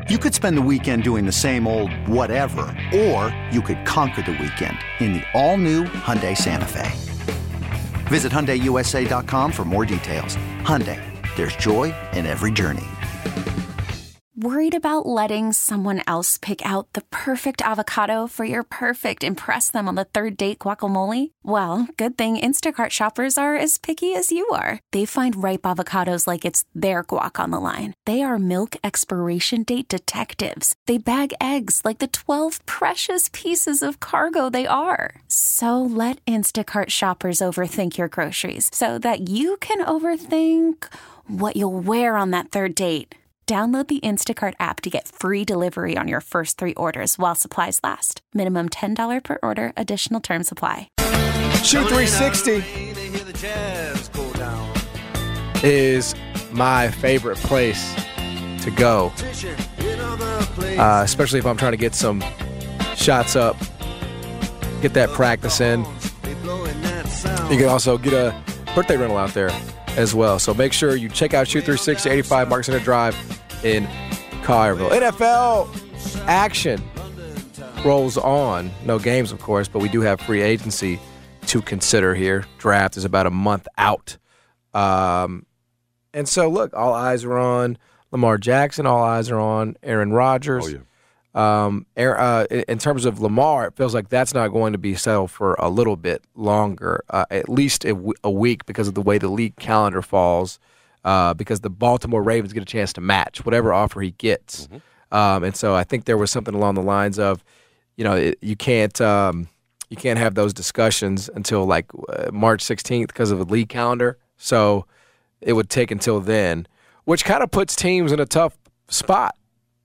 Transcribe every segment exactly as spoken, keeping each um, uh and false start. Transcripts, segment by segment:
You could spend the weekend doing the same old whatever, or you could conquer the weekend in the all-new Hyundai Santa Fe. Visit Hyundai U S A dot com for more details. Hyundai, there's joy in every journey. Worried about letting someone else pick out the perfect avocado for your perfect impress them on the third date guacamole? Well, good thing Instacart shoppers are as picky as you are. They find ripe avocados like it's their guac on the line. They are milk expiration date detectives. They bag eggs like the twelve precious pieces of cargo they are. So let Instacart shoppers overthink your groceries so that you can overthink what you'll wear on that third date. Download the Instacart app to get free delivery on your first three orders while supplies last. Minimum ten dollars per order. Additional terms apply. Shoot three sixty is my favorite place to go, uh, especially if I'm trying to get some shots up, get that practice in. You can also get a birthday rental out there as well. So make sure you check out Shoot three sixty, eighty-five Mark Center Drive in Collierville. N F L action rolls on. No games, of course, but we do have free agency to consider here. Draft is about a month out. Um, and so, look, all eyes are on Lamar Jackson. All eyes are on Aaron Rodgers. Oh, yeah. Um, uh, in terms of Lamar, it feels like that's not going to be settled for a little bit longer, uh, at least a, w- a week because of the way the league calendar falls, uh, because the Baltimore Ravens get a chance to match whatever offer he gets. Mm-hmm. Um, and so I think there was something along the lines of, you know, it, you can't um, you can't have those discussions until like uh, March sixteenth because of the league calendar. So it would take until then, which kind of puts teams in a tough spot.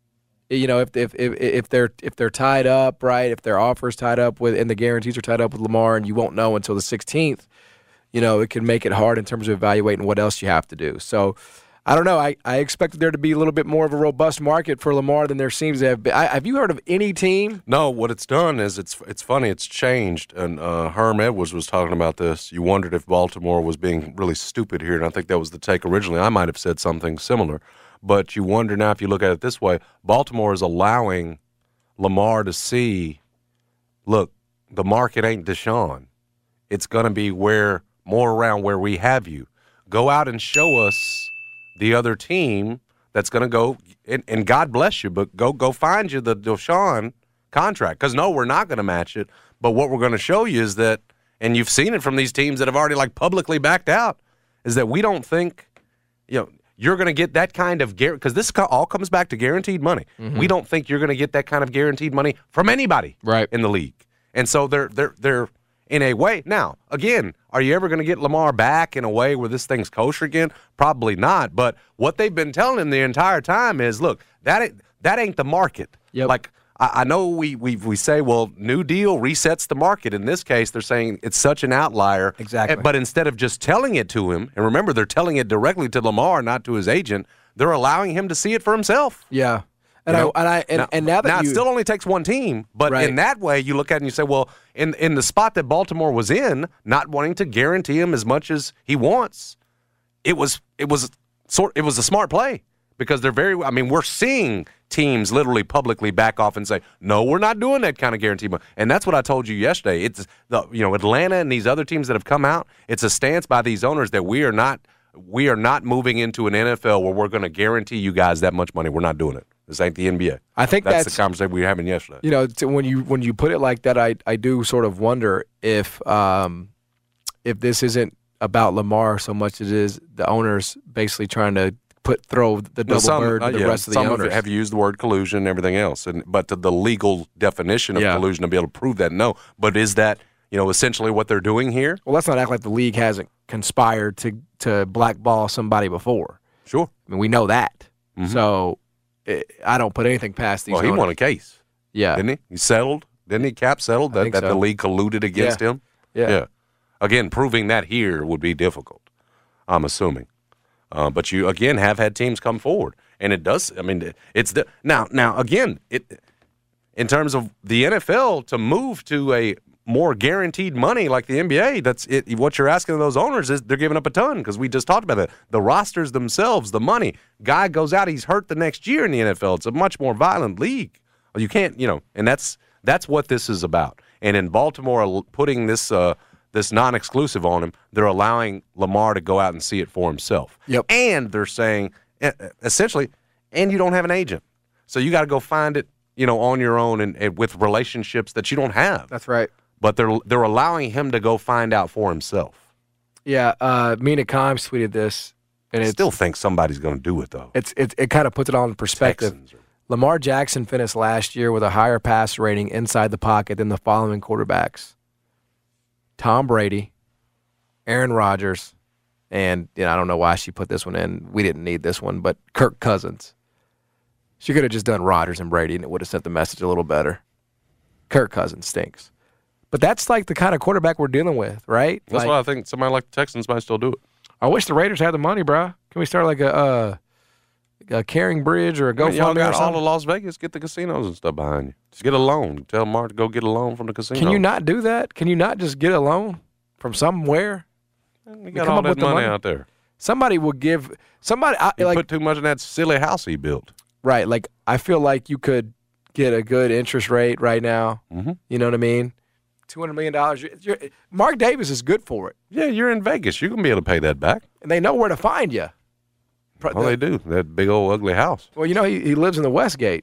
You know, if if if if they're if they're tied up, right? If their offers tied up with and the guarantees are tied up with Lamar, and you won't know until the sixteenth, you know, it can make it hard in terms of evaluating what else you have to do. So, I don't know. I, I expected there to be a little bit more of a robust market for Lamar than there seems to have been. I, have you heard of any team? No. What it's done is it's it's funny. It's changed. And uh, Herm Edwards was talking about this. You wondered if Baltimore was being really stupid here, and I think that was the take originally. I might have said something similar. But you wonder now, if you look at it this way, Baltimore is allowing Lamar to see, look, the market ain't Deshaun. It's going to be where more around where we have you. Go out and show us the other team that's going to go, and, and God bless you, but go go find you the Deshaun contract. Because, no, we're not going to match it. But what we're going to show you is that, and you've seen it from these teams that have already, like, publicly backed out, is that we don't think, you know, you're going to get that kind of guarantee, because this all comes back to guaranteed money. Mm-hmm. We don't think you're going to get that kind of guaranteed money from anybody right. in the league. And so they're they're they're in a way. Now, again, are you ever going to get Lamar back in a way where this thing's kosher again? Probably not. But what they've been telling him the entire time is, look, that ain't, that ain't the market. Yep. Like, I, I know we, we we say, well, new deal resets the market. In this case, they're saying it's such an outlier. Exactly. But instead of just telling it to him, and remember, they're telling it directly to Lamar, not to his agent, they're allowing him to see it for himself. Yeah. And you know? I and I and now, and now that now you, it still only takes one team, but right. in that way, you look at it and you say, well, in in the spot that Baltimore was in, not wanting to guarantee him as much as he wants, it was it was sort it was a smart play because they're very. I mean, we're seeing teams literally publicly back off and say, no, we're not doing that kind of guarantee, and that's what I told you yesterday. It's the you know Atlanta and these other teams that have come out. It's a stance by these owners that we are not we are not moving into an N F L where we're going to guarantee you guys that much money. We're not doing it. This ain't the N B A. I think that's, that's the conversation we were having yesterday. You know, to, when you when you put it like that, I I do sort of wonder if um, if this isn't about Lamar so much as it is the owners basically trying to put throw the double some, bird to uh, the yeah, rest of the some owners. Of it have used the word collusion and everything else, and but to the legal definition of yeah. collusion to be able to prove that, no. But is that you know essentially what they're doing here? Well, let's not act like the league hasn't conspired to to blackball somebody before. Sure, I mean we know that. Mm-hmm. So. I don't put anything past these. Well, he owners. won a case. Yeah. Didn't he? He settled. Didn't he? Cap settled that, that so. the league colluded against yeah. him? Yeah. Yeah. Again, proving that here would be difficult, I'm assuming. Uh, but you, again, have had teams come forward. And it does, I mean, it's the, now, now again, it in terms of the N F L to move to a more guaranteed money like the N B A, that's it. What you're asking of those owners is they're giving up a ton because we just talked about that. The rosters themselves, the money. Guy goes out, he's hurt the next year in the N F L. It's a much more violent league. You can't, you know, and that's that's what this is about. And in Baltimore, putting this uh, this non-exclusive on him, they're allowing Lamar to go out and see it for himself. Yep. And they're saying, essentially, and you don't have an agent. So you got to go find it, you know, on your own and, and with relationships that you don't have. That's right. But they're they're allowing him to go find out for himself. Yeah, uh, Mina Kimes tweeted this, and I it still think somebody's going to do it though. It's it, it kind of puts it all in perspective. Texans or- Lamar Jackson finished last year with a higher pass rating inside the pocket than the following quarterbacks: Tom Brady, Aaron Rodgers, and you know, I don't know why she put this one in. We didn't need this one, but Kirk Cousins. She could have just done Rodgers and Brady, and it would have sent the message a little better. Kirk Cousins stinks. But that's like the kind of quarterback we're dealing with, right? That's like, why I think somebody like the Texans might still do it. I wish the Raiders had the money, bro. Can we start like a uh, a Caring Bridge or a I mean, y'all GoFundMe or got all something? of Las Vegas. Get the casinos and stuff behind you. Just get a loan. Tell Mark to go get a loan from the casino. Can you not do that? Can you not just get a loan from somewhere? We got come all up that with the money, money? out there. Somebody will give somebody I, You like put too much in that silly house he built. right. Like I feel like you could get a good interest rate right now. Mm-hmm. You know what I mean? Two hundred million dollars. Mark Davis is good for it, Yeah, you're in Vegas. You're going to be able to pay that back. and they know where to find you. Well, they do. That big old ugly house. Well, you know he, he lives in the Westgate.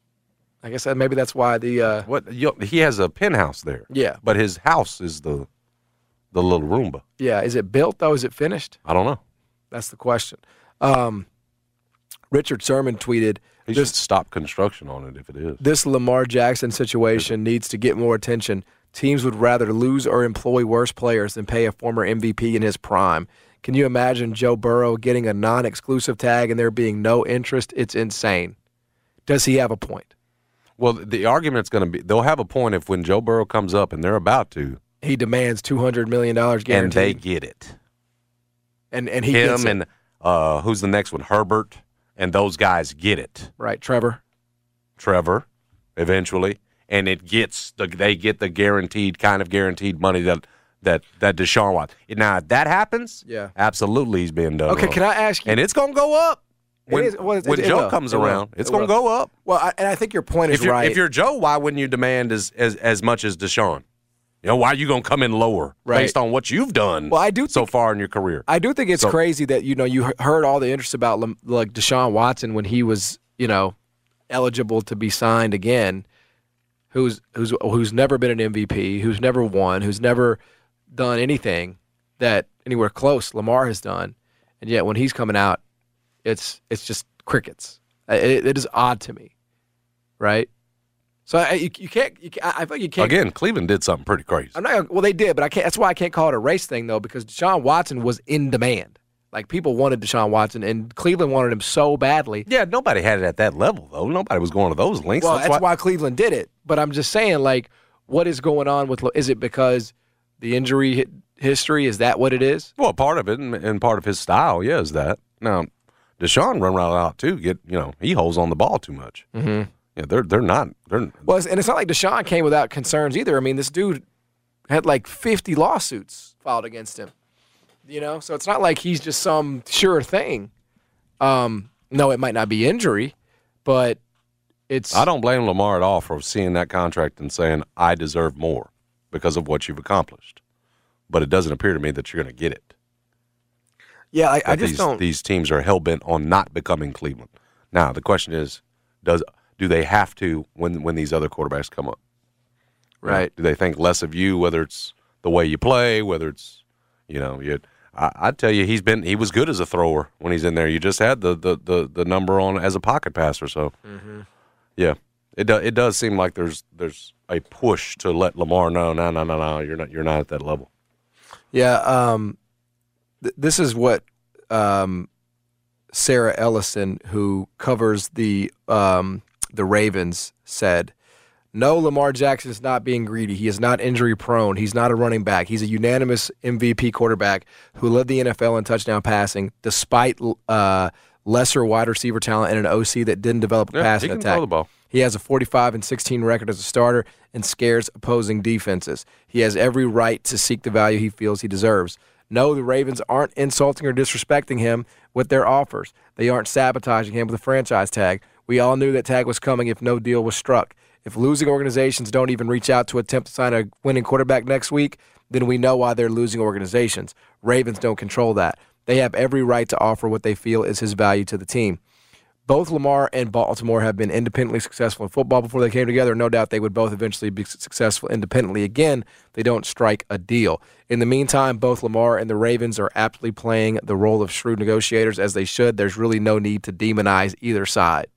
I guess that maybe that's why the uh, What? You, he has a penthouse there. yeah But his house is the the little Roomba. yeah. Is it built though? Is it finished? I don't know. That's the question. Um, Richard Sherman tweeted, He This- should stop construction on it if it is. this Lamar Jackson situation needs to get more attention. Teams would rather lose or employ worse players than pay a former M V P in his prime. Can you imagine Joe Burrow getting a non-exclusive tag and there being no interest? It's insane. Does he have a point? Well, the argument's going to be they'll have a point if when Joe Burrow comes up and they're about to, He demands two hundred million dollars and they guaranteed. get it. And, and he Him gets it. and uh, who's the next one? Herbert, and those guys get it. Right, Trevor. Trevor, eventually, and it gets the they get the guaranteed kind of guaranteed money that that that Deshaun Watson. Now, if that happens, Yeah. absolutely, he's being done. Okay, wrong. can I ask you? And it's going to go up when, is- well, it- when it Joe will. comes It will. around. It's It going to will. go up. Well, I, and I think your point is If you're, right. if you're Joe, why wouldn't you demand as as, as much as Deshaun? You know, why are you going to come in lower Right. based on what you've done Well, I do so think- far in your career? I do think it's So- crazy that you know you he- heard all the interest about Lam- like Deshaun Watson when he was you know eligible to be signed again, who's who's who's never been an M V P, who's never won, who's never done anything that anywhere close Lamar has done, and yet when he's coming out, it's it's just crickets. It, it is odd to me, right? So I, you, you can't. You, can't- I feel like you can't. Again, Cleveland did something pretty crazy. I'm not. gonna- Well, they did, but I can't. That's why I can't call it a race thing though, because Deshaun Watson was in demand. Like people wanted Deshaun Watson, and Cleveland wanted him so badly. Yeah, nobody had it at that level, though. Nobody was going to those lengths. Well, that's, why, Cleveland did it. But I'm just saying, like, what is going on with? Is it because the injury hi- history? Is that what it is? Well, part of it and, and part of his style, yeah, is that. Now, Deshaun run right out too. Get you know he holds on the ball too much. Mm-hmm. Yeah, they're they're not. They're Well, it's- and it's not like Deshaun came without concerns either. I mean, this dude had like fifty lawsuits filed against him. You know, so it's not like he's just some sure thing. Um, no, it might not be injury, but it's. I don't blame Lamar at all for seeing that contract and saying I deserve more because of what you've accomplished. But it doesn't appear to me that you're going to get it. Yeah, I, I That just these, don't. These teams are hell bent on not becoming Cleveland. Now the question is, does do they have to when when these other quarterbacks come up? Right. Do they think less of you, whether it's the way you play, whether it's you know you. I, I'd tell you he's been he was good as a thrower when he's in there. You just had the the, the, the number on as a pocket passer, so Mm-hmm. yeah, it does it does seem like there's there's a push to let Lamar know no no no no you're not you're not at that level. Yeah. Um, th- this is what um, Sarah Ellison, who covers the um, the Ravens, said. No, Lamar Jackson is not being greedy. He is not injury prone. He's not a running back. He's a unanimous M V P quarterback who led the N F L in touchdown passing, despite uh, lesser wide receiver talent and an O C that didn't develop a Yeah, passing he can attack. throw the ball. He has a forty-five and sixteen record as a starter and scares opposing defenses. He has every right to seek the value he feels he deserves. No, the Ravens aren't insulting or disrespecting him with their offers. They aren't sabotaging him with a franchise tag. We all knew that tag was coming if no deal was struck. If losing organizations don't even reach out to attempt to sign a winning quarterback next week, then we know why they're losing organizations. Ravens don't control that. They have every right to offer what they feel is his value to the team. Both Lamar and Baltimore have been independently successful in football before they came together. No doubt they would both eventually be successful independently again. They don't strike a deal. In the meantime, both Lamar and the Ravens are aptly playing the role of shrewd negotiators as they should. There's really no need to demonize either side.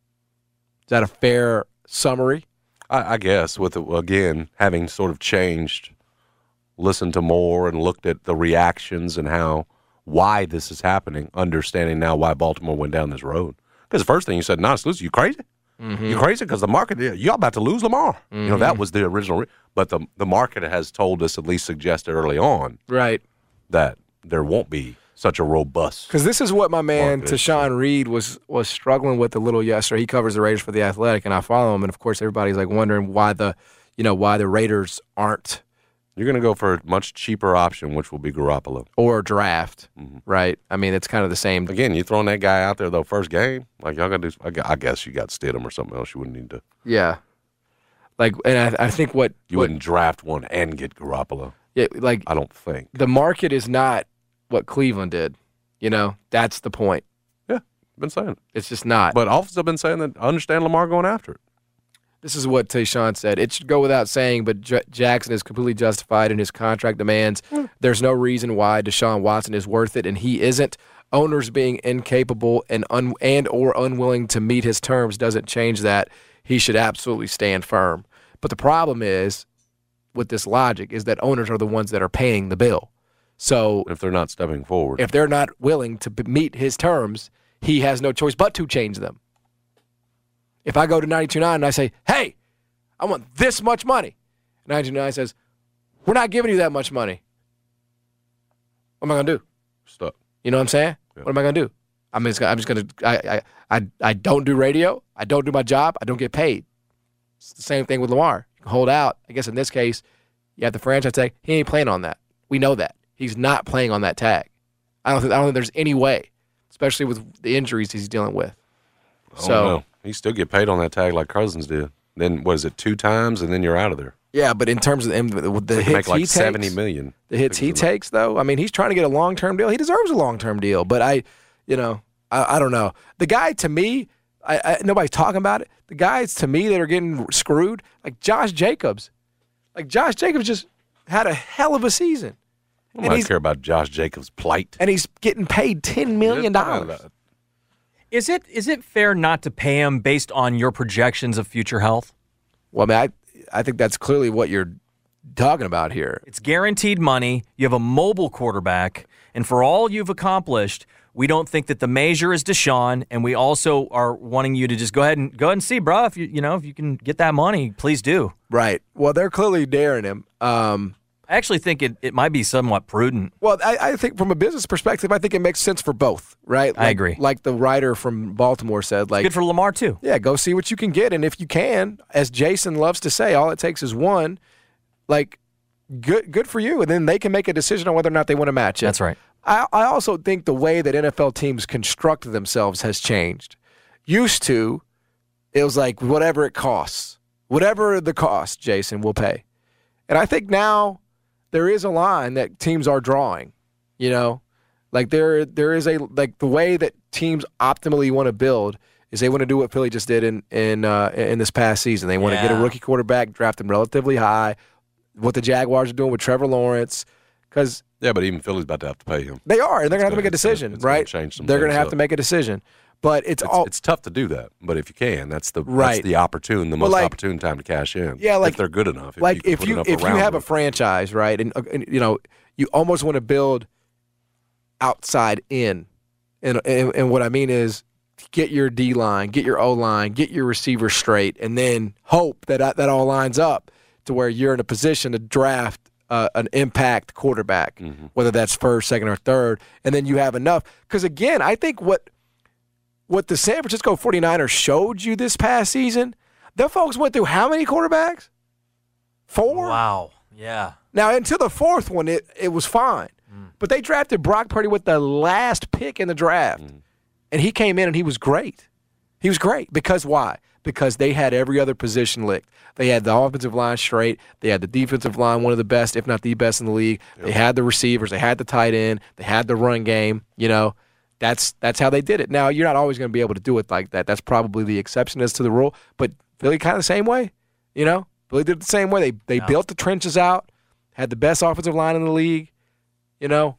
Is that a fair summary? I, I guess with, it, again, having sort of changed, listened to more and looked at the reactions and how, why this is happening, understanding now why Baltimore went down this road. Because the first thing you said, "Nah, lose, you crazy? Mm-hmm. You crazy? Because the market, you're about to lose Lamar." Mm-hmm. You know, that was the original. Re- but the the market has told us, at least suggested early on, right, that there won't be such a robust. Because this is what my man market. Tashawn Reed was was struggling with a little yesterday. He covers the Raiders for The Athletic, and I follow him. And of course, everybody's like wondering why the, you know, why the Raiders aren't. You're going to go for a much cheaper option, which will be Garoppolo. Or draft, mm-hmm. right? I mean, it's kind of the same. Again, you throwing that guy out there, though, first game, like y'all got to do, I guess you got Stidham or something else you wouldn't need to. Yeah. Like, and I, I think what. You what, wouldn't draft one and get Garoppolo. Yeah, like. I don't think. The market is not what Cleveland did. You know, that's the point. Yeah, I've been saying it. It's just not. But officers have been saying that I understand Lamar going after it. This is what Tayshaun said. It should go without saying, but J- Jackson is completely justified in his contract demands. Mm. There's no reason why Deshaun Watson is worth it, and he isn't. Owners being incapable and un- and or unwilling to meet his terms doesn't change that. He should absolutely stand firm. But the problem is, with this logic, is that owners are the ones that are paying the bill. So if they're not stepping forward, if they're not willing to b- meet his terms, he has no choice but to change them. If I go to ninety-two point nine and I say, hey, I want this much money, ninety-two point nine says, we're not giving you that much money. What am I going to do? Stuck. You know what I'm saying? Yeah. What am I going to do? I'm just, I'm just going to, I, I, I, I don't do radio. I don't do my job. I don't get paid. It's the same thing with Lamar. You can hold out. I guess in this case, you have the franchise tag. He ain't playing on that. We know that. He's not playing on that tag. I don't think, I don't think there's any way, especially with the injuries he's dealing with. So. Know. He still get paid on that tag like Cousins did. Then what is it, two times, and then you're out of there. Yeah, but in terms of the, the hits make like he seventy takes, million. The hits he takes, though, I mean, he's trying to get a long term deal. He deserves a long term deal. But I, you know, I, I don't know. The guy to me, I, I, nobody's talking about it. The guys to me that are getting screwed, like Josh Jacobs, like Josh Jacobs just had a hell of a season. I don't care about Josh Jacobs' plight, and he's getting paid ten million dollars. Is it is it fair not to pay him based on your projections of future health? Well, I mean, I, I think that's clearly what you're talking about here. It's guaranteed money. You have a mobile quarterback, and for all you've accomplished, we don't think that the measure is Deshaun, and we also are wanting you to just go ahead and go ahead and see, bro. If you you know if you can get that money, please do. Right. Well, they're clearly daring him. Um, I actually think it, it might be somewhat prudent. Well, I, I think from a business perspective, I think it makes sense for both, right? Like, I agree. Like the writer from Baltimore said, like it's good for Lamar too. Yeah, go see what you can get, and if you can, as Jason loves to say, all it takes is one. Like, good, good for you, and then they can make a decision on whether or not they want to match it. That's right. I, I also think the way that N F L teams construct themselves has changed. Used to, it was like whatever it costs, whatever the cost, Jason will pay, and I think now. There is a line that teams are drawing, you know, like there there is a like the way that teams optimally want to build is they want to do what Philly just did in in uh, in this past season. They want yeah. to get a rookie quarterback, draft him relatively high. What the Jaguars are doing with Trevor Lawrence, because yeah, but even Philly's about to have to pay him. They are, and they're going to have to make a decision, it's right? Gonna change some they're going to have up. to make a decision. But it's, it's all it's tough to do that. But if you can, that's the right. that's the opportune, the most well, like, opportune time to cash in. Yeah, like if they're good enough. If like you if you if you have them. a franchise, right, and, and you know you almost want to build outside in, and, and and what I mean is get your D line, get your O line, get your receiver straight, and then hope that that all lines up to where you're in a position to draft uh, an impact quarterback, mm-hmm. whether that's first, second, or third, and then you have enough. Because again, I think what what the San Francisco forty-niners showed you this past season, The folks went through how many quarterbacks? Four? Wow. Yeah. Now, until the fourth one, it, it was fine. Mm. But they drafted Brock Purdy with the last pick in the draft. Mm. And he came in and he was great. He was great. Because why? Because they had every other position licked. They had the offensive line straight. They had the defensive line, one of the best, if not the best in the league. Yep. They had the receivers. They had the tight end. They had the run game. You know, that's that's how they did it. Now, you're not always going to be able to do it like that. That's probably the exception as to the rule. But Philly kind of the same way, you know? Philly did it the same way. They they yeah. built the trenches out, had the best offensive line in the league, you know,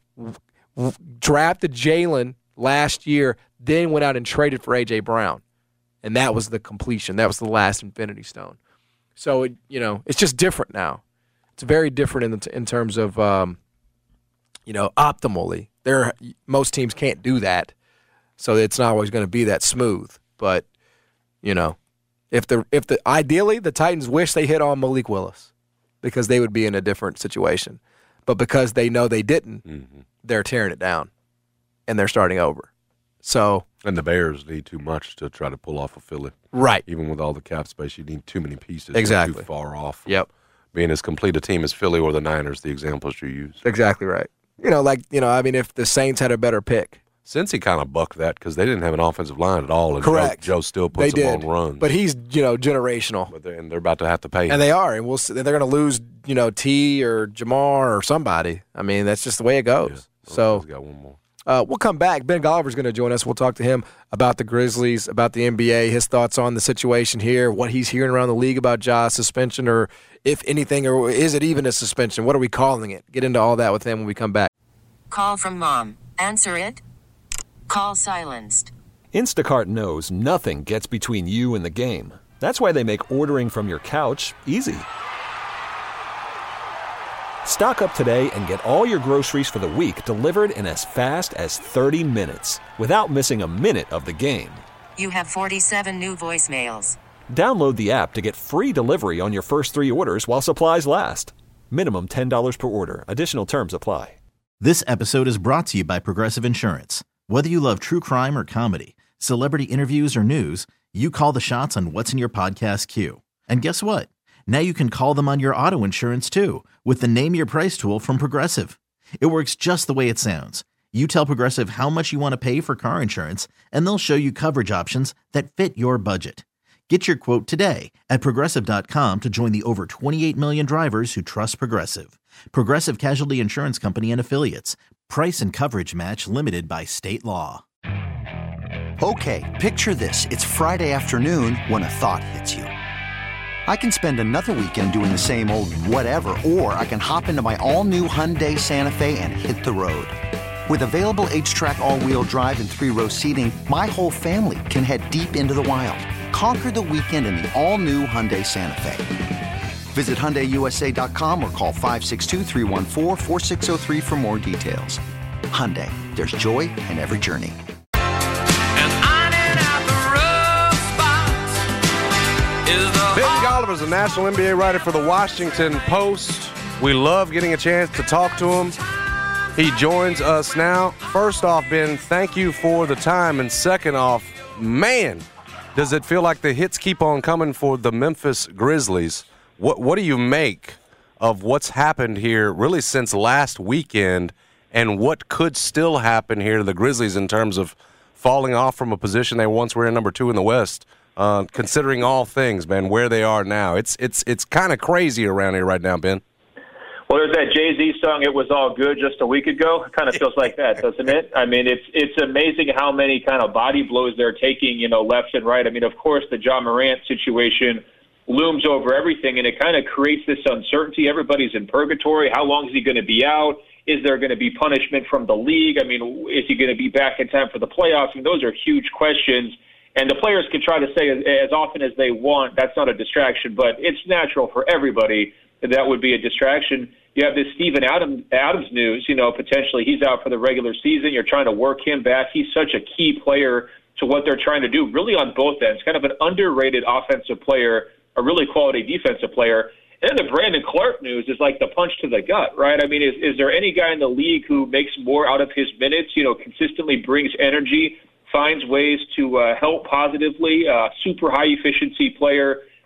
drafted Jalen last year, then went out and traded for A J. Brown. And that was the completion. That was the last infinity stone. So, it, you know, it's just different now. It's very different in the, in terms of, um, you know, optimally. There, most teams can't do that, so it's not always going to be that smooth. But, you know, if the if the ideally the Titans wish they hit on Malik Willis because they would be in a different situation. But because they know they didn't, mm-hmm. they're tearing it down, and they're starting over. So and the Bears need too much to try to pull off a Philly. Right. Even with all the cap space, you need too many pieces. Exactly. You're too far off. Yep. Being as complete a team as Philly or the Niners, the examples you use. Exactly right. You know, like, you know, I mean, if the Saints had a better pick. Cincy kind of bucked that because they didn't have an offensive line at all. And Correct. Joe, Joe still puts they them did. on runs. But he's, you know, generational. But they're, and they're about to have to pay him. And they are. And we'll see, they're going to lose, you know, T or Jamar or somebody. I mean, that's just the way it goes. Yeah. So got one more. Uh, we'll come back. Ben Golliver's going to join us. We'll talk to him about the Grizzlies, about the N B A, his thoughts on the situation here, what he's hearing around the league about Ja's suspension, or if anything, or is it even a suspension? What are we calling it? Get into all that with him when we come back. Call from mom. Answer it. Call silenced. Instacart knows nothing gets between you and the game. That's why they make ordering from your couch easy. Stock up today and get all your groceries for the week delivered in as fast as thirty minutes without missing a minute of the game. You have forty-seven new voicemails. Download the app to get free delivery on your first three orders while supplies last. Minimum ten dollars per order. Additional terms apply. This episode is brought to you by Progressive Insurance. Whether you love true crime or comedy, celebrity interviews or news, you call the shots on what's in your podcast queue. And guess what? Now you can call them on your auto insurance too with the Name Your Price tool from Progressive. It works just the way it sounds. You tell Progressive how much you want to pay for car insurance, and they'll show you coverage options that fit your budget. Get your quote today at Progressive dot com to join the over twenty-eight million drivers who trust Progressive. Progressive Casualty Insurance Company and Affiliates. Price and coverage match limited by state law. Okay, picture this. It's Friday afternoon when a thought hits you. I can spend another weekend doing the same old whatever, or I can hop into my all-new Hyundai Santa Fe and hit the road. With available H-Track all-wheel drive and three-row seating, my whole family can head deep into the wild. Conquer the weekend in the all-new Hyundai Santa Fe. Visit Hyundai U S A dot com or call five six two, three one four, four six zero three for more details. Hyundai, there's joy in every journey. Ben Golliver is a national N B A writer for the Washington Post. We love getting a chance to talk to him. He joins us now. First off, Ben, thank you for the time. And second off, man, does it feel like the hits keep on coming for the Memphis Grizzlies? What what do you make of what's happened here really since last weekend, and what could still happen here to the Grizzlies in terms of falling off from a position they once were in, number two in the West? Uh, considering all things, man, where they are now. It's it's it's kind of crazy around here right now, Ben. Well, there's that Jay-Z song, It Was All Good, just a week ago. It kind of feels like that, doesn't it? I mean, it's it's amazing how many kind of body blows they're taking, you know, left and right. I mean, of course, the Ja Morant situation looms over everything, and it kind of creates this uncertainty. Everybody's in purgatory. How long is he going to be out? Is there going to be punishment from the league? I mean, is he going to be back in time for the playoffs? I mean, those are huge questions. And the players can try to say as, as often as they want, that's not a distraction, but it's natural for everybody that that would be a distraction. You have this Steven Adams, Adams news, you know, potentially he's out for the regular season. You're trying to work him back. He's such a key player to what they're trying to do, really on both ends, kind of an underrated offensive player, a really quality defensive player. And then the Brandon Clark news is like the punch to the gut, right? I mean, is, is there any guy in the league who makes more out of his minutes, you know, consistently brings energy, finds ways to uh, help positively, uh, super high-efficiency player,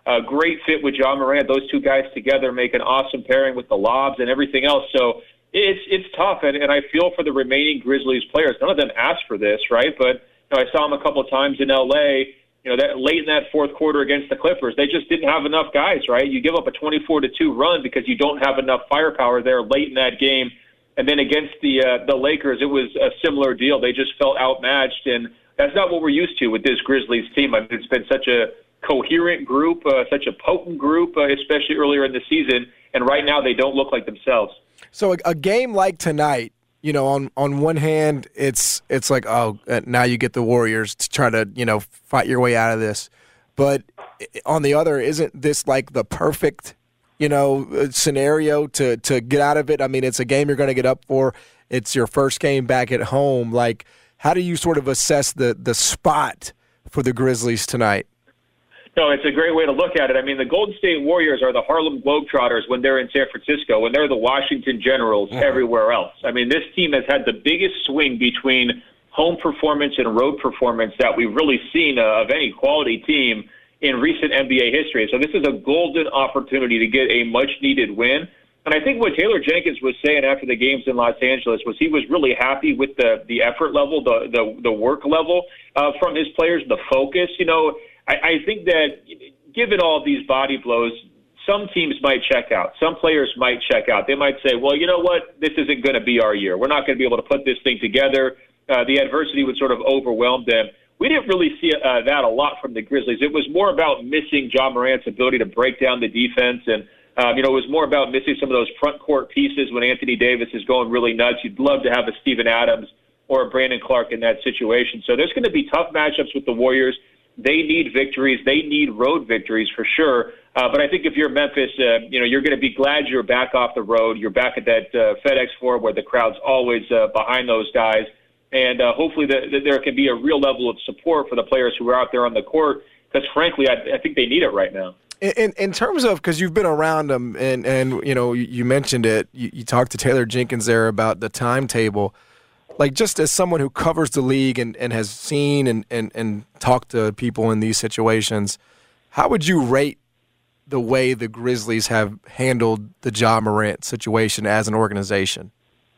a great fit with John Morant. Those two guys together make an awesome pairing with the lobs and everything else. So it's it's tough, and, and I feel for the remaining Grizzlies players. None of them asked for this, right? But you know, I saw them a couple of times in L A. You know, that late in that fourth quarter against the Clippers, they just didn't have enough guys, right? You give up a twenty-four to two run because you don't have enough firepower there late in that game. And then against the uh, the Lakers, it was a similar deal. They just felt outmatched, and that's not what we're used to with this Grizzlies team. I mean, it's been such a coherent group, uh, such a potent group, uh, especially earlier in the season, and right now they don't look like themselves. So a, a game like tonight, you know, on, on one hand, it's it's like, oh, now you get the Warriors to try to, you know, fight your way out of this. But on the other, isn't this like the perfect, you know, scenario to, to get out of it? I mean, it's a game you're going to get up for. It's your first game back at home. Like, how do you sort of assess the, the spot for the Grizzlies tonight? No, it's a great way to look at it. I mean, the Golden State Warriors are the Harlem Globetrotters when they're in San Francisco, and they're the Washington Generals mm-hmm. everywhere else. I mean, this team has had the biggest swing between home performance and road performance that we've really seen uh, of any quality team in recent N B A history. So this is a golden opportunity to get a much-needed win. And I think what Taylor Jenkins was saying after the games in Los Angeles was he was really happy with the, the effort level, the, the, the work level uh, from his players, the focus. You know, I, I think that given all these body blows, some teams might check out. Some players might check out. They might say, well, you know what? This isn't going to be our year. We're not going to be able to put this thing together. Uh, the adversity would sort of overwhelm them. We didn't really see uh, that a lot from the Grizzlies. It was more about missing John Morant's ability to break down the defense. And, um, you know, it was more about missing some of those front court pieces when Anthony Davis is going really nuts. You'd love to have a Steven Adams or a Brandon Clark in that situation. So there's going to be tough matchups with the Warriors. They need victories. They need road victories for sure. Uh, but I think if you're Memphis, uh, you know, you're going to be glad you're back off the road. You're back at that uh, FedEx Forum where the crowd's always uh, behind those guys. And uh, hopefully the, the, there can be a real level of support for the players who are out there on the court because, frankly, I, I think they need it right now. In, in terms of, because you've been around them and, and you know, you, you mentioned it, you, you talked to Taylor Jenkins there about the timetable. Like, just as someone who covers the league and, and has seen and, and, and talked to people in these situations, how would you rate the way the Grizzlies have handled the Ja Morant situation as an organization?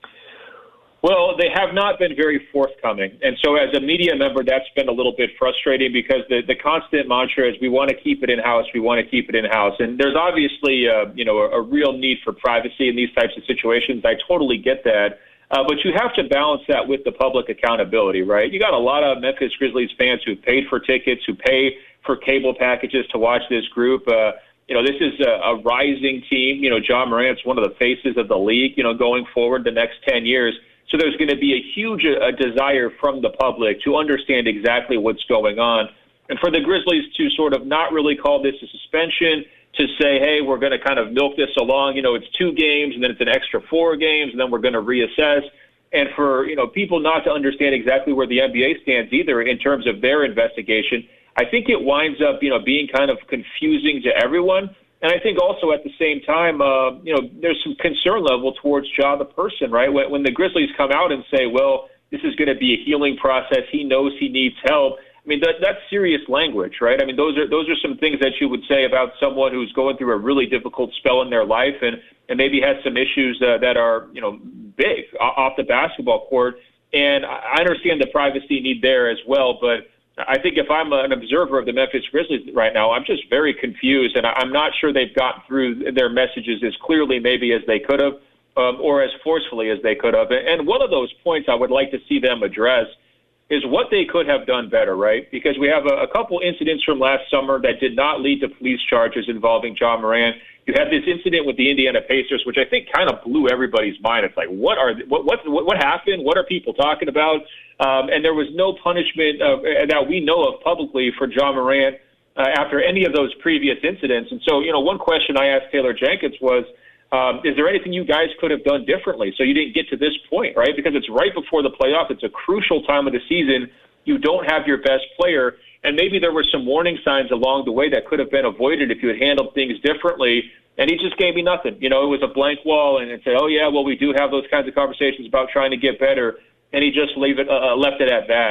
Well, they have not been very forthcoming. And so as a media member, that's been a little bit frustrating because the, the constant mantra is we want to keep it in-house, we want to keep it in-house. And there's obviously uh, you know, a, a real need for privacy in these types of situations. I totally get that. Uh, but you have to balance that with the public accountability, right? You got a lot of Memphis Grizzlies fans who paid for tickets, who pay for cable packages to watch this group. Uh, you know, this is a, a rising team. You know, Ja Morant's one of the faces of the league, you know, going forward the next ten years. So there's going to be a huge uh, desire from the public to understand exactly what's going on. And for the Grizzlies to sort of not really call this a suspension, to say, hey, we're going to kind of milk this along. You know, it's two games, and then it's an extra four games, and then we're going to reassess. And for, you know, people not to understand exactly where the N B A stands either in terms of their investigation, I think it winds up, you know, being kind of confusing to everyone. And I think also at the same time, uh, you know, there's some concern level towards Ja the person, right? When, when the Grizzlies come out and say, well, this is going to be a healing process, he knows he needs help. I mean, that, that's serious language, right? I mean, those are those are some things that you would say about someone who's going through a really difficult spell in their life and, and maybe has some issues uh, that are, you know, big off the basketball court. And I understand the privacy need there as well, but I think if I'm an observer of the Memphis Grizzlies right now, I'm just very confused, and I'm not sure they've gotten through their messages as clearly maybe as they could have um, or as forcefully as they could have. And one of those points I would like to see them address is what they could have done better, right? Because we have a, a couple incidents from last summer that did not lead to police charges involving Ja Morant. You had this incident with the Indiana Pacers, which I think kind of blew everybody's mind. It's like, what are what what what, what happened? What are people talking about? Um, and there was no punishment uh, that we know of publicly for Ja Morant uh, after any of those previous incidents. And so, you know, one question I asked Taylor Jenkins was, um, is there anything you guys could have done differently so you didn't get to this point, right? Because it's right before the playoff. It's a crucial time of the season. You don't have your best player. And maybe there were some warning signs along the way that could have been avoided if you had handled things differently. And he just gave me nothing. You know, it was a blank wall and said, oh, yeah, well, we do have those kinds of conversations about trying to get better. And he just leave it, uh, left it at that.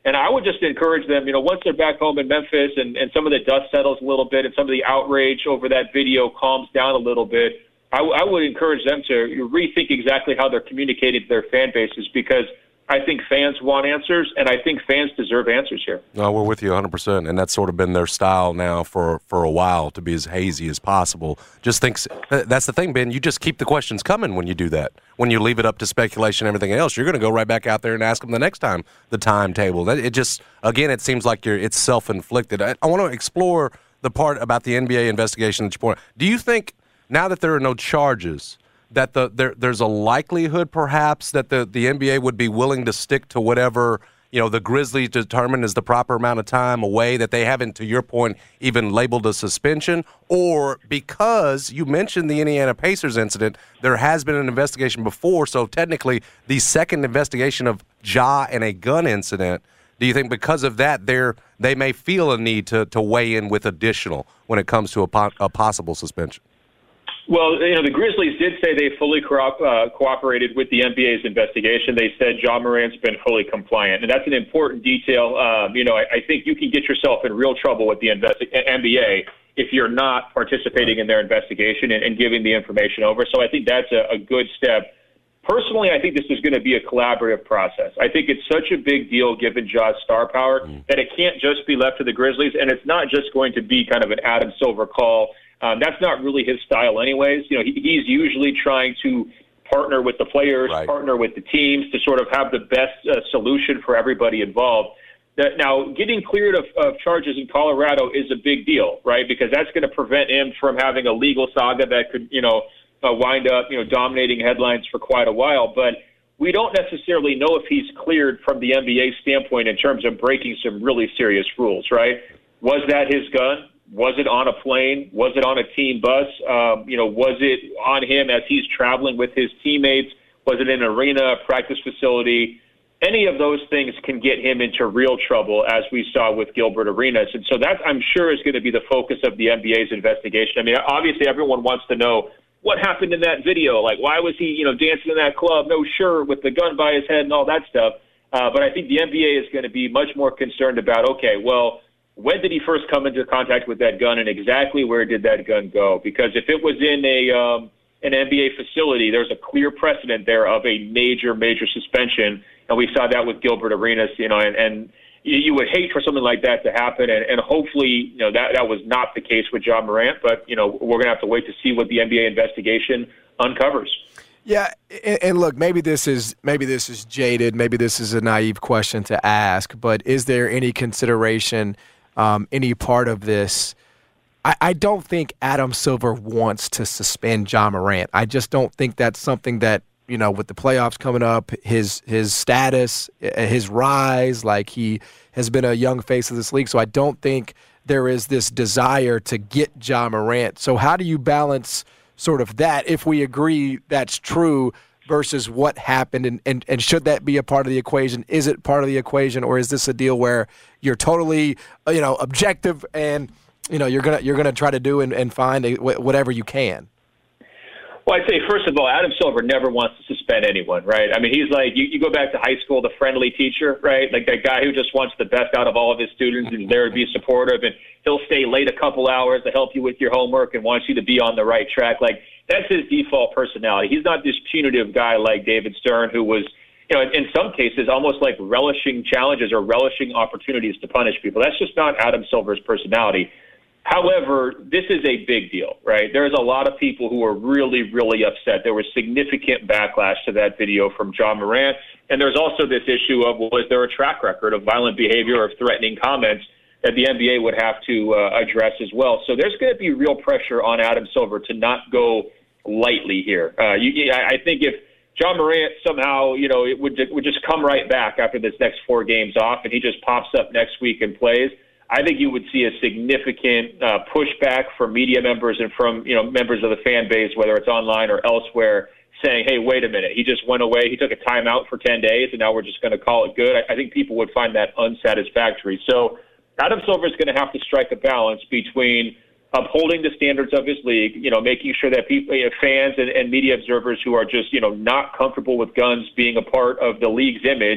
And I would just encourage them, you know, once they're back home in Memphis and, and some of the dust settles a little bit and some of the outrage over that video calms down a little bit, I, w- I would encourage them to rethink exactly how they're communicating to their fan bases, because I think fans want answers, and I think fans deserve answers here. No, we're with you one hundred percent, and that's sort of been their style now for, for a while, to be as hazy as possible. Just thinks that's the thing, Ben. You just keep the questions coming when you do that. When you leave it up to speculation and everything else, you're going to go right back out there and ask them the next time the timetable. It just, again, it seems like you're it's self-inflicted. I, I want to explore the part about the N B A investigation that you point out. Do you think, now that there are no charges, that the there there's a likelihood perhaps that the, the N B A would be willing to stick to whatever, you know, the Grizzlies determine is the proper amount of time away, that they haven't, to your point, even labeled a suspension? Or because you mentioned the Indiana Pacers incident, there has been an investigation before, so technically the second investigation of Ja and a gun incident, do you think because of that they're, they may feel a need to, to weigh in with additional when it comes to a, po- a possible suspension? Well, you know, the Grizzlies did say they fully co- uh, cooperated with the N B A's investigation. They said Ja Morant's been fully compliant, and that's an important detail. Um, you know, I, I think you can get yourself in real trouble with the investi- N B A if you're not participating in their investigation and, and giving the information over. So I think that's a, a good step. Personally, I think this is going to be a collaborative process. I think it's such a big deal given Ja's star power mm. that it can't just be left to the Grizzlies, and it's not just going to be kind of an Adam Silver call. Um, that's not really his style anyways. You know, he, he's usually trying to partner with the players, right. partner with the teams to sort of have the best uh, solution for everybody involved. That, now, getting cleared of, of charges in Colorado is a big deal, right? Because that's going to prevent him from having a legal saga that could, you know, uh, wind up, you know, dominating headlines for quite a while. But we don't necessarily know if he's cleared from the N B A standpoint in terms of breaking some really serious rules, right? Was that his gun? Was it on a plane? Was it on a team bus? Um, you know, was it on him as he's traveling with his teammates? Was it in an arena, a practice facility? Any of those things can get him into real trouble, as we saw with Gilbert Arenas. And so that, I'm sure, is going to be the focus of the N B A's investigation. I mean, obviously everyone wants to know what happened in that video. Like, why was he, you know, dancing in that club, no shirt, with the gun by his head and all that stuff? Uh, but I think the N B A is going to be much more concerned about, okay, well, when did he first come into contact with that gun, and exactly where did that gun go? Because if it was in a um, an N B A facility, there's a clear precedent there of a major, major suspension, and we saw that with Gilbert Arenas. You know, and, and you would hate for something like that to happen, and, and hopefully, you know, that that was not the case with Ja Morant. But you know, we're going to have to wait to see what the N B A investigation uncovers. Yeah, and, and look, maybe this is maybe this is jaded, maybe this is a naive question to ask, but is there any consideration? Um, any part of this, I, I don't think Adam Silver wants to suspend Ja Morant. I just don't think that's something that, you know, with the playoffs coming up, his his status, his rise, like he has been a young face of this league. So I don't think there is this desire to get Ja Morant. So how do you balance sort of that, if we agree that's true, versus what happened, and, and, and should that be a part of the equation? Is it part of the equation, or is this a deal where you're totally, you know, objective and, you know, you're gonna you're gonna try to do and, and find a, whatever you can? Well, I'd say, first of all, Adam Silver never wants to suspend anyone, right? I mean, he's like, you, you go back to high school, the friendly teacher, right? Like that guy who just wants the best out of all of his students and is there to be supportive, and he'll stay late a couple hours to help you with your homework and wants you to be on the right track. Like, that's his default personality. He's not this punitive guy like David Stern, who was, you know, in some cases almost like relishing challenges or relishing opportunities to punish people. That's just not Adam Silver's personality. However, this is a big deal, right? There's a lot of people who are really, really upset. There was significant backlash to that video from Ja Morant. And there's also this issue of, was there a track record of violent behavior or threatening comments that the N B A would have to uh, address as well. So there's going to be real pressure on Adam Silver to not go lightly here. Uh, you, I think if Ja Morant somehow, you know, it would, would just come right back after this next four games off and he just pops up next week and plays, I think you would see a significant uh, pushback from media members and from, you know, members of the fan base, whether it's online or elsewhere, saying, hey, wait a minute, he just went away, he took a timeout for ten days, and now we're just going to call it good. I, I think people would find that unsatisfactory. So Adam Silver is going to have to strike a balance between upholding the standards of his league, you know, making sure that people, you know, fans and, and media observers who are just, you know, not comfortable with guns being a part of the league's image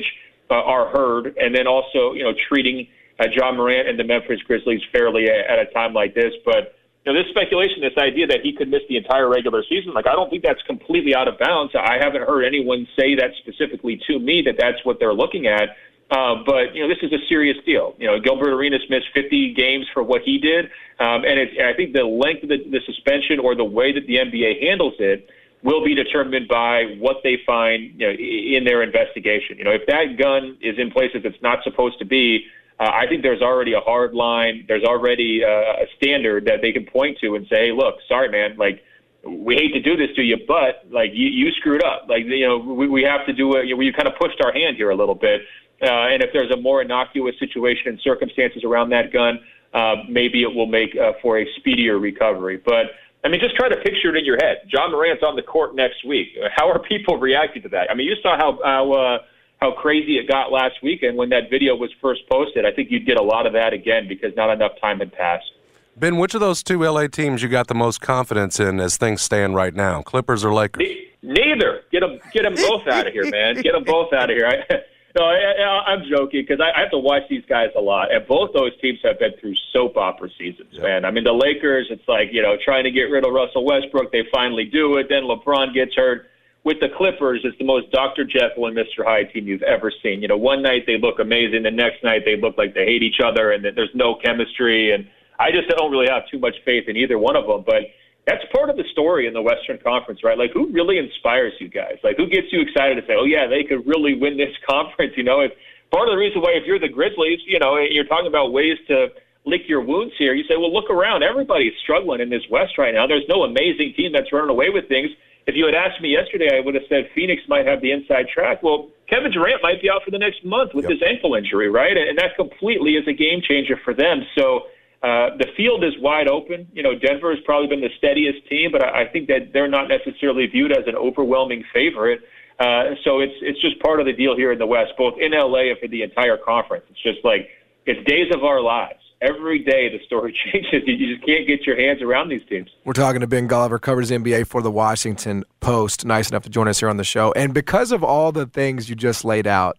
uh, are heard, and then also, you know, treating uh, John Morant and the Memphis Grizzlies fairly at, at a time like this. But, you know, this speculation, this idea that he could miss the entire regular season, like, I don't think that's completely out of bounds. I haven't heard anyone say that specifically to me, that that's what they're looking at. Uh, but, you know, this is a serious deal. You know, Gilbert Arenas missed fifty games for what he did. Um, and it, I think the length of the, the suspension or the way that the N B A handles it will be determined by what they find, you know, in their investigation. You know, if that gun is in places it's not supposed to be, uh, I think there's already a hard line. There's already uh, a standard that they can point to and say, hey, look, sorry, man, like, we hate to do this to you, but, like, you, you screwed up. Like, you know, we, we have to do it. You know, we kind of pushed our hand here a little bit. Uh, and if there's a more innocuous situation and circumstances around that gun, uh, maybe it will make uh, for a speedier recovery. But, I mean, just try to picture it in your head. John Morant's on the court next week. How are people reacting to that? I mean, you saw how how, uh, how crazy it got last weekend when that video was first posted. I think you'd get a lot of that again because not enough time had passed. Ben, which of those two L A teams you got the most confidence in as things stand right now, Clippers or Lakers? Neither. Get them, get them both out of here, man. Get them both out of here. I, no, I, I'm joking because I, I have to watch these guys a lot, and both those teams have been through soap opera seasons, yep. man. I mean, the Lakers, it's like, you know, trying to get rid of Russell Westbrook. They finally do it. Then LeBron gets hurt. With the Clippers, it's the most Doctor Jekyll and Mister Hyde team you've ever seen. You know, one night they look amazing. The next night they look like they hate each other and that there's no chemistry. And I just don't really have too much faith in either one of them. But that's part of the story in the Western Conference, right? Like, who really inspires you guys? Like, who gets you excited to say, oh, yeah, they could really win this conference? You know, it's part of the reason why if you're the Grizzlies, you know, you're talking about ways to lick your wounds here. You say, well, look around. Everybody's struggling in this West right now. There's no amazing team that's running away with things. If you had asked me yesterday, I would have said Phoenix might have the inside track. Well, Kevin Durant might be out for the next month with yep. his ankle injury, right? And that completely is a game changer for them. So uh, the field is wide open. You know, Denver has probably been the steadiest team, but I think that they're not necessarily viewed as an overwhelming favorite. Uh, so it's it's just part of the deal here in the West, both in L A and for the entire conference. It's just like it's days of our lives. Every day the story changes. You just can't get your hands around these teams. We're talking to Ben Gulliver, covers N B A for the Washington Post. Nice enough to join us here on the show. And because of all the things you just laid out,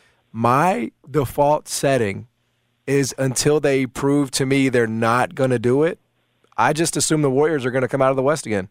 my default setting is until they prove to me they're not going to do it, I just assume the Warriors are going to come out of the West again.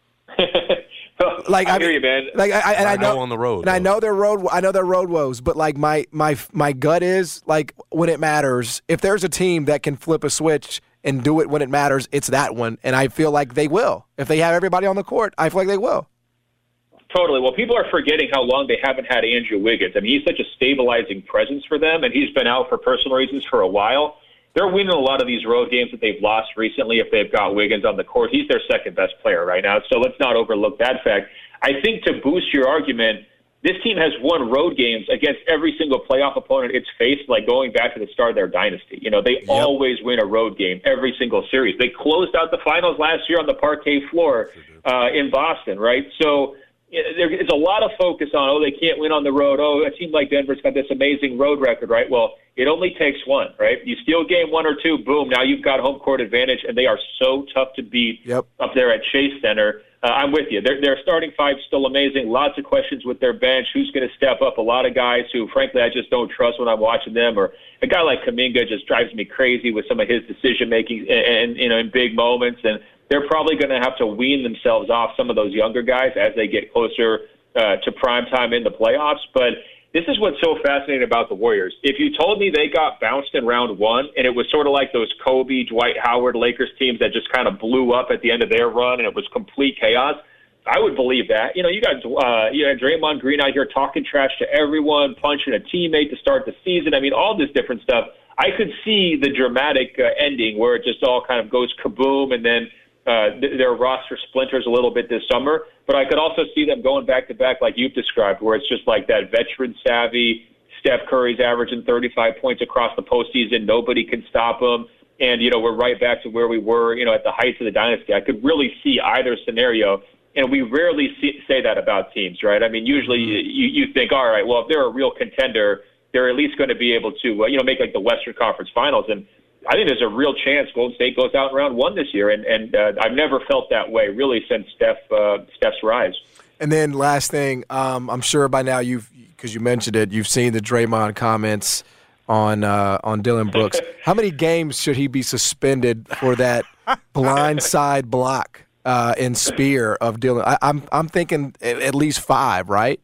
Like I, I hear mean, you, man. Like I, and I, I know on the road, and though. I know their road. I know their road woes, but like my my my gut is like when it matters. If there's a team that can flip a switch and do it when it matters, it's that one. And I feel like they will. If they have everybody on the court, I feel like they will. Totally. Well, people are forgetting how long they haven't had Andrew Wiggins. I mean, he's such a stabilizing presence for them, and he's been out for personal reasons for a while. They're winning a lot of these road games that they've lost recently if they've got Wiggins on the court. He's their second best player right now, so let's not overlook that fact. I think to boost your argument, this team has won road games against every single playoff opponent it's faced, like going back to the start of their dynasty. You know, they yep. always win a road game every single series. They closed out the finals last year on the parquet floor uh, in Boston, right? So there's a lot of focus on, oh, they can't win on the road. Oh, it seems like Denver's got this amazing road record, right? Well, it only takes one, right? You steal game one or two, boom, now you've got home court advantage, and they are so tough to beat yep. up there at Chase Center. Uh, I'm with you. Their, their starting five's still amazing. Lots of questions with their bench. Who's going to step up? A lot of guys who, frankly, I just don't trust when I'm watching them. Or a guy like Kuminga just drives me crazy with some of his decision-making and, and you know, in big moments. And they're probably going to have to wean themselves off some of those younger guys as they get closer uh, to prime time in the playoffs. But this is what's so fascinating about the Warriors. If you told me they got bounced in round one, and it was sort of like those Kobe, Dwight Howard Lakers teams that just kind of blew up at the end of their run, and it was complete chaos, I would believe that. You know, you got uh, you know, Draymond Green out here talking trash to everyone, punching a teammate to start the season. I mean, all this different stuff. I could see the dramatic uh, ending where it just all kind of goes kaboom, and then Uh, th- their roster splinters a little bit this summer, but I could also see them going back to back like you've described, where it's just like that veteran savvy. Steph Curry's averaging thirty-five points across the postseason. Nobody can stop him. And, you know, we're right back to where we were, you know, at the heights of the dynasty. I could really see either scenario. And we rarely see, say that about teams, right? I mean, usually you, you think, all right, well, if they're a real contender, they're at least going to be able to, uh, you know, make like the Western Conference Finals. And I think there's a real chance Golden State goes out in round one this year, and, and uh, I've never felt that way really since Steph uh, Steph's rise. And then last thing, um, I'm sure by now you've, because you mentioned it, you've seen the Draymond comments on uh, on Dillon Brooks. How many games should he be suspended for that blindside block uh, and spear of Dillon? I, I'm I'm thinking at least five, right?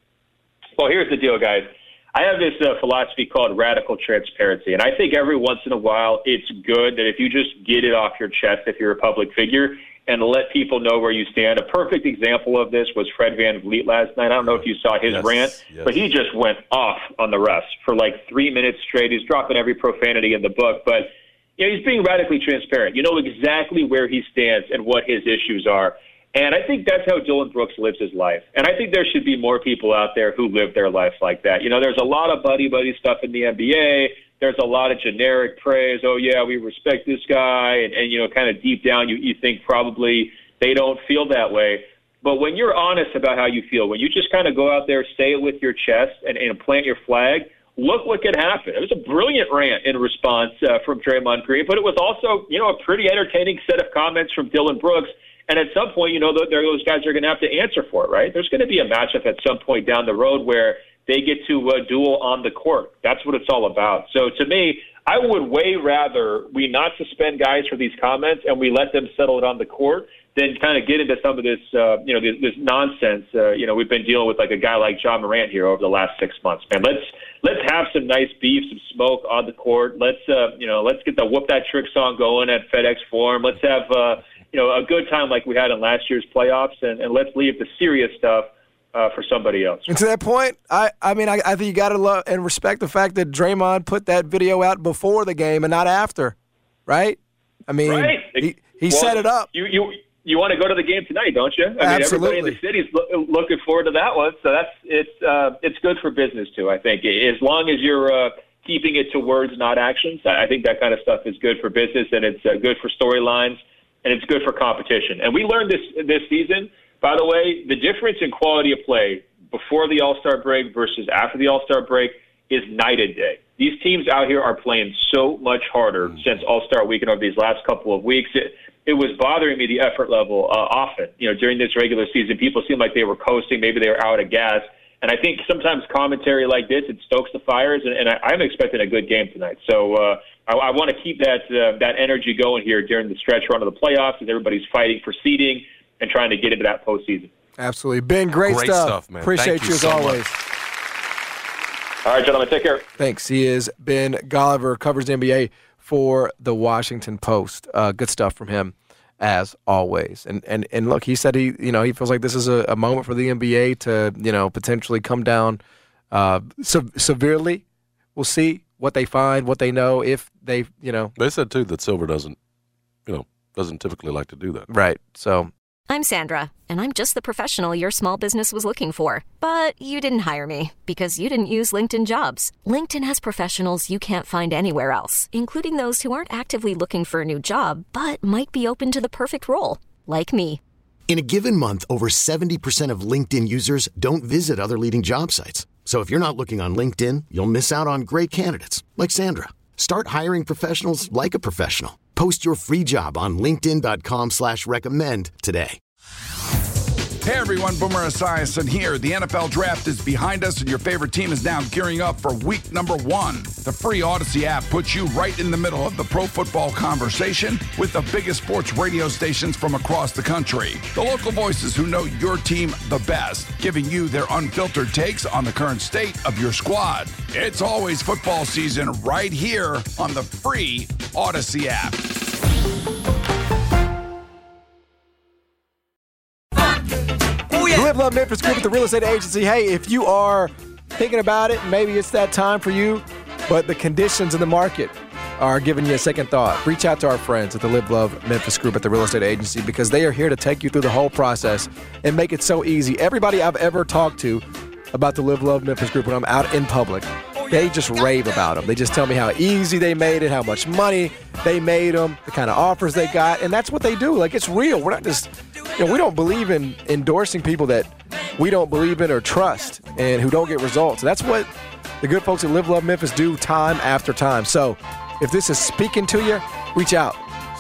Well, here's the deal, guys. I have this uh, philosophy called radical transparency, and I think every once in a while it's good that if you just get it off your chest if you're a public figure and let people know where you stand. A perfect example of this was Fred VanVleet last night. I don't know if you saw his yes, rant, yes. but he just went off on the refs for like three minutes straight. He's dropping every profanity in the book, but you know, he's being radically transparent. You know exactly where he stands and what his issues are. And I think that's how Dillon Brooks lives his life. And I think there should be more people out there who live their life like that. You know, there's a lot of buddy-buddy stuff in the N B A. There's a lot of generic praise. Oh, yeah, we respect this guy. And, and you know, kind of deep down, you, you think probably they don't feel that way. But when you're honest about how you feel, when you just kind of go out there, say it with your chest, and, and plant your flag, look what could happen. It was a brilliant rant in response uh, from Draymond Green, but it was also, you know, a pretty entertaining set of comments from Dillon Brooks. And at some point, you know, those guys are going to have to answer for it, right? There's going to be a matchup at some point down the road where they get to uh, duel on the court. That's what it's all about. So to me, I would way rather we not suspend guys for these comments and we let them settle it on the court than kind of get into some of this, uh, you know, this, this nonsense. Uh, you know, we've been dealing with like a guy like Ja Morant here over the last six months. Man, let's let's have some nice beef, some smoke on the court. Let's, uh, you know, let's get the Whoop That Trick song going at FedEx Forum. Let's have, uh, you know, a good time like we had in last year's playoffs, and, and let's leave the serious stuff uh, for somebody else. And to that point, I, I mean, I, I think you got to love and respect the fact that Draymond put that video out before the game and not after, right? I mean, right. he, he well, set it up. You you you want to go to the game tonight, don't you? I mean, Absolutely. Everybody in the city's lo- looking forward to that one, so that's it's uh, it's good for business too. I think as long as you're uh, keeping it to words, not actions, I think that kind of stuff is good for business, and it's uh, good for storylines. And it's good for competition. And we learned this this season, by the way, the difference in quality of play before the All-Star break versus after the All-Star break is night and day. These teams out here are playing so much harder mm-hmm. since All-Star weekend over these last couple of weeks. It, it was bothering me, the effort level, uh, often. You know, during this regular season, people seemed like they were coasting. Maybe they were out of gas. And I think sometimes commentary like this, it stokes the fires, and, and I, I'm expecting a good game tonight. So uh, I, I want to keep that uh, that energy going here during the stretch run of the playoffs as everybody's fighting for seeding and trying to get into that postseason. Absolutely. Ben, great, great stuff. stuff, man. Appreciate Thank you, you as so always. much. All right, gentlemen, take care. Thanks. He is Ben Golliver, covers the N B A for the Washington Post. Uh, good stuff from him, as always. And and and look, he said he you know he feels like this is a, a moment for the N B A to you know potentially come down uh, se- severely. We'll see what they find, what they know, if they you know. They said too that Silver doesn't, you know, doesn't typically like to do that. Right. So. I'm Sandra, and I'm just the professional your small business was looking for. But you didn't hire me because you didn't use LinkedIn Jobs. LinkedIn has professionals you can't find anywhere else, including those who aren't actively looking for a new job, but might be open to the perfect role, like me. In a given month, over seventy percent of LinkedIn users don't visit other leading job sites. So if you're not looking on LinkedIn, you'll miss out on great candidates like Sandra. Start hiring professionals like a professional. Post your free job on linkedin.com slash recommend today. Hey everyone, Boomer Esiason here. The N F L Draft is behind us and your favorite team is now gearing up for week number one. The free Odyssey app puts you right in the middle of the pro football conversation with the biggest sports radio stations from across the country. The local voices who know your team the best, giving you their unfiltered takes on the current state of your squad. It's always football season right here on the free Odyssey app. The Live Love Memphis Group at the Real Estate Agency. Hey, if you are thinking about it, maybe it's that time for you, but the conditions in the market are giving you a second thought. Reach out to our friends at the Live Love Memphis Group at the Real Estate Agency because they are here to take you through the whole process and make it so easy. Everybody I've ever talked to about the Live Love Memphis Group when I'm out in public, they just rave about them. They just tell me how easy they made it, how much money they made them, the kind of offers they got, and that's what they do. Like, it's real. We're not just, you know, we don't believe in endorsing people that we don't believe in or trust and who don't get results. That's what the good folks at Live Love Memphis do time after time. So if this is speaking to you, reach out.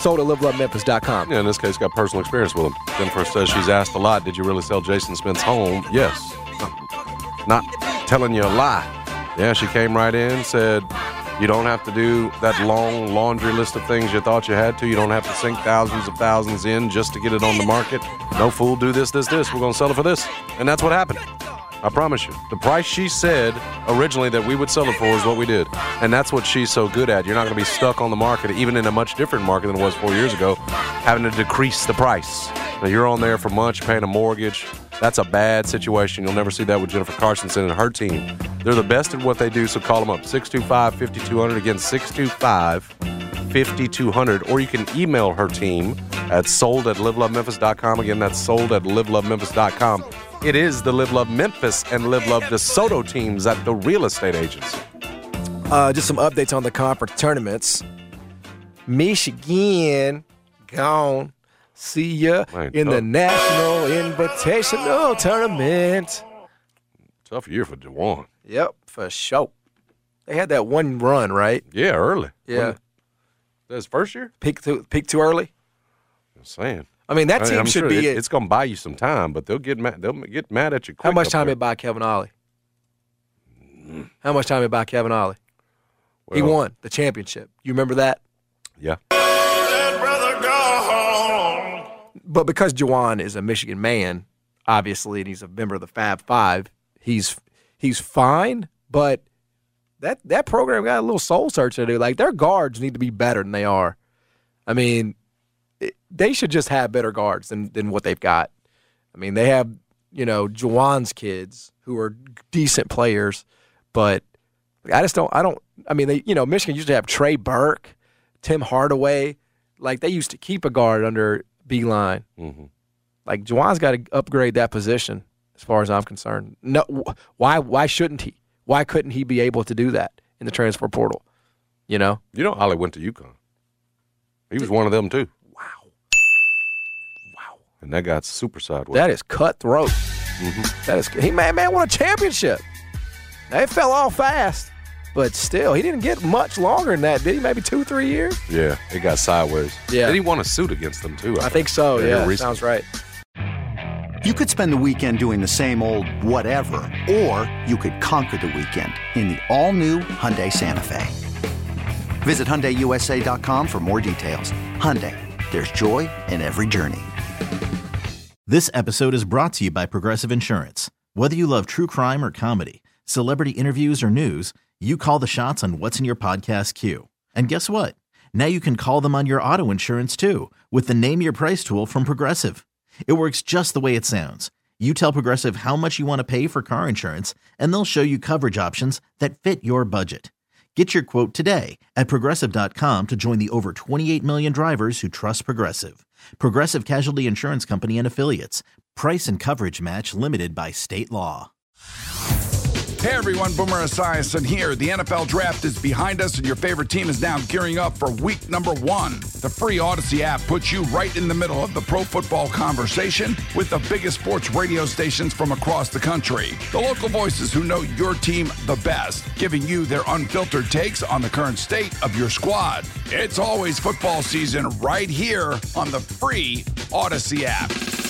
sold at live love memphis dot com. Yeah, in this case, got personal experience with him. Jennifer says she's asked a lot, did you really sell Jason Smith's home? Yes. Not telling you a lie. Yeah, she came right in, said, you don't have to do that long laundry list of things you thought you had to. You don't have to sink thousands of thousands in just to get it on the market. No fool, do this, this, this. We're going to sell it for this. And that's what happened. I promise you. The price she said originally that we would sell it for is what we did. And that's what she's so good at. You're not going to be stuck on the market, even in a much different market than it was four years ago, having to decrease the price. Now, you're on there for months, you're paying a mortgage. That's a bad situation. You'll never see that with Jennifer Carsonson and her team. They're the best at what they do, so call them up. six two five, five two zero zero. Again, six two five, five two zero zero. Or you can email her team at sold at live love memphis dot com. Again, that's sold at live love memphis dot com. It is the Live Love Memphis and Live Love DeSoto teams at the real estate agency. Uh, just some updates on the conference tournaments. Michigan, gone. See ya in the National Invitational Tournament. Tough year for Juwan. Yep, for sure. They had that one run, right? Yeah, early. Yeah. That his first year? Peak too, peak too early? I'm saying. I mean, that team I'm should sure be it, it. It's going to buy you some time, but they'll get mad. They'll get mad at you quick. How much up time there. did it buy Kevin Ollie? How much time did it buy Kevin Ollie? Well, he won the championship. You remember that? Yeah. But because Juwan is a Michigan man, obviously, and he's a member of the Fab Five, he's he's fine. But that that program got a little soul searching to do. Like, their guards need to be better than they are. I mean, it, they should just have better guards than than what they've got. I mean, they have, you know, Juwan's kids who are decent players, but I just don't. I don't. I mean, they you know, Michigan used to have Trey Burke, Tim Hardaway. Like, they used to keep a guard under Beeline. Mm-hmm. Like, Juwan's got to upgrade that position as far as I'm concerned. No, why why shouldn't he? Why couldn't he be able to do that in the transfer portal? You know? You know, Ollie went to UConn. He was one of them, too. Wow. Wow. And that got super sideways. That is cutthroat. Mm-hmm. That is, he man, man won a championship. Now, it fell off fast, but still, he didn't get much longer than that, did he? Maybe two, three years? Yeah, it got sideways. Yeah. Did he won a suit against them, too? I, I think so, yeah. yeah Sounds right. You could spend the weekend doing the same old whatever, or you could conquer the weekend in the all-new Hyundai Santa Fe. Visit Hyundai U S A dot com for more details. Hyundai, there's joy in every journey. This episode is brought to you by Progressive Insurance. Whether you love true crime or comedy, celebrity interviews or news, you call the shots on what's in your podcast queue. And guess what? Now you can call them on your auto insurance too with the Name Your Price tool from Progressive. It works just the way it sounds. You tell Progressive how much you want to pay for car insurance, and they'll show you coverage options that fit your budget. Get your quote today at Progressive dot com to join the over twenty-eight million drivers who trust Progressive. Progressive Casualty Insurance Company and Affiliates. Price and coverage match limited by state law. Hey everyone, Boomer Esiason here. The N F L Draft is behind us and your favorite team is now gearing up for week number one. The free Odyssey app puts you right in the middle of the pro football conversation with the biggest sports radio stations from across the country. The local voices who know your team the best, giving you their unfiltered takes on the current state of your squad. It's always football season right here on the free Odyssey app.